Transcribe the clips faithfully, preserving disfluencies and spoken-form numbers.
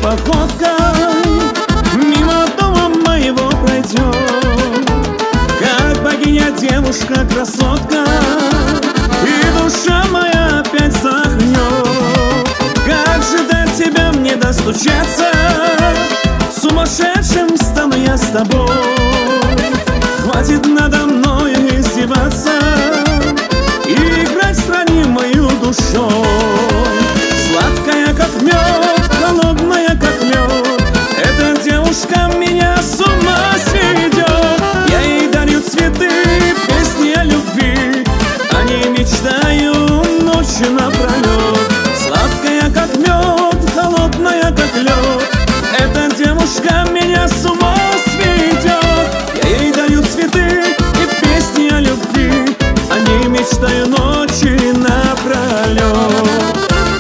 походкой мимо дома моего пройдет, как богиня, девушка, красотка, и душа моя опять захнет. Как же до тебя мне достучаться? Сумасшедшим стану я с тобой. Хватит надо мною издеваться и играть с ранимою душой. Сладкая, как мед, холодная, как лед, эта девушка меня с ума сведет. Я ей дарю цветы, песни о любви, о ней мечтаю ночью напролет. Сладкая, как мед, холодная, как лед, эта девушка меня с ума сведет. Я ей даю цветы и песни о любви, о ней мечтаю ночи напролет.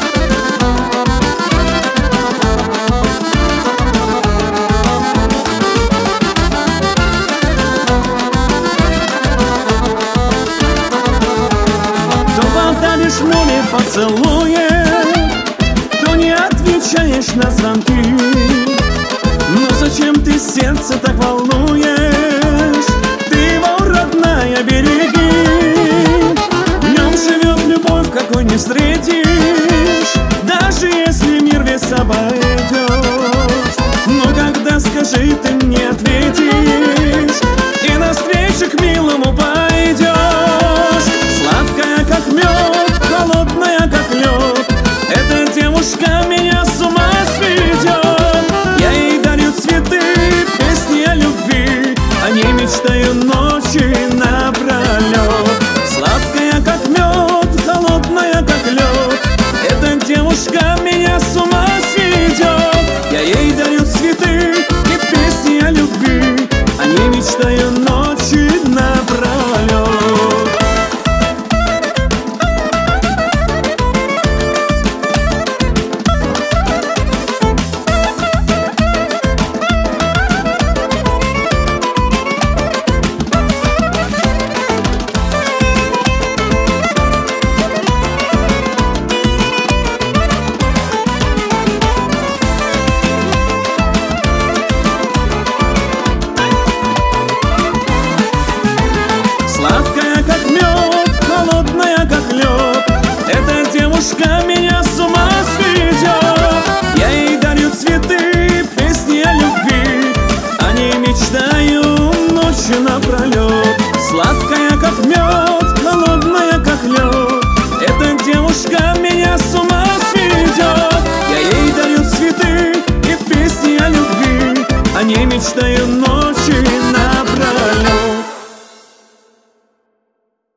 То болтаешь море поцелуе, то не отвечаешь на звонки. Но зачем ты сердце так волнуешь? Ты его, родная, береги. В нем живет любовь, какой не встретишь, даже если мир весь обойдешь. Но когда, скажи, ты мне ответишь и навстречу к милому пойдешь. Сладкая, как мед, холодная, как лед, эта девушка меня с ума сведет. Я ей дарю цветы, песни о любви, о ней мечтаю ночи напролет. Сладкая, как мед, холодная, как лед, эта девушка меня с ума сведет. Я ей дарю цветы и песни о любви, о ней мечтаю ночи напролет. Сладкая, как мед, холодная, как лед, эта девушка меня с ума сведет. Я ей дарю цветы, песни о любви, о ней мечтаю ночью напролет. Сладкая, как мед, холодная, как лед, эта девушка меня с ума сведет. Я ей дарю цветы и песни о любви, о ней мечтаю ночью.